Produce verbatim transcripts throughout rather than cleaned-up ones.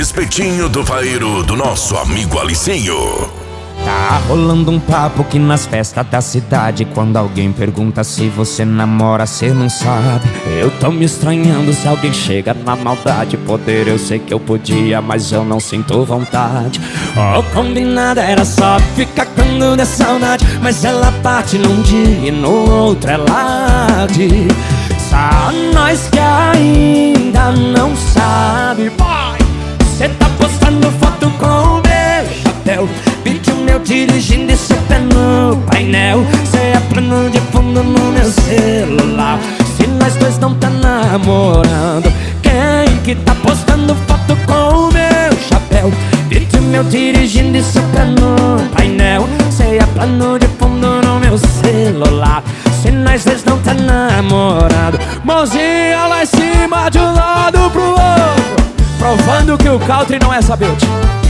espetinho do paeiro do nosso amigo Alicinho. Tá rolando um papo que nas festas da cidade, quando alguém pergunta se você namora, cê não sabe. Eu tô me estranhando se alguém chega na maldade. Poder eu sei que eu podia, mas eu não sinto vontade. O combinado era só ficar quando der saudade, mas ela parte num dia e no outro ela diz: só nós que ainda não sabe. Vai! Cê tá postando foto com o meu chapéu, vídeo meu dirigindo e seu pé no painel. Cê é plano de fundo no meu celular. Se nós dois não tá namorando, quem que tá postando foto com o meu chapéu, vídeo meu dirigindo e seu pé no painel? Cê é plano de fundo no meu celular. Se nós dois não tá namorando, mãozinha lá em cima de um lado pro outro, provando que o country não é saber-te.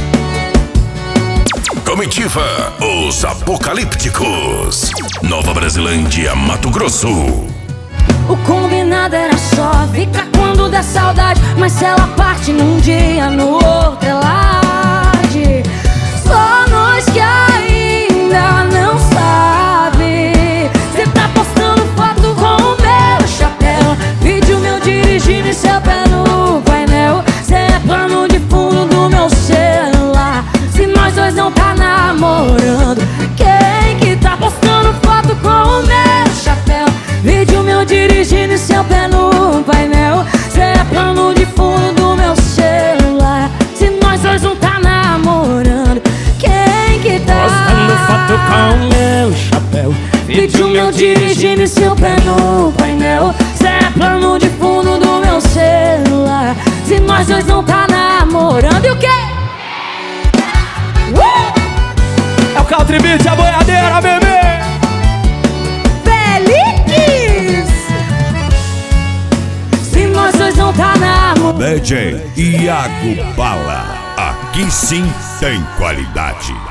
Comitiva Os Apocalípticos, Nova Brasilândia, Mato Grosso. O combinado era só ficar quando der saudade, mas se ela parte num dia, no outro ela diz: só nós que ainda não sabe. Cê tá postando foto com o meu chapéu, vídeo meu dirigindo e seu pé no painel. Cê é plano de fundo do meu celular. Se nós dois não tá namorando, quem que tá postando foto com o meu chapéu, vídeo meu dirigindo e seu pé no painel? Cê é plano de fundo do meu celular. Se nós dois não tá namorando, quem que tá postando foto com o meu chapéu, vídeo meu dirigindo e seu pé no painel? Cê é plano de fundo do meu celular. Se nós dois não tá namorando, e o quê? É o country beat, a boiadeira, bebê. Feliz! Se nós dois não tá namorando. D J Iago Bala, aqui sim tem qualidade.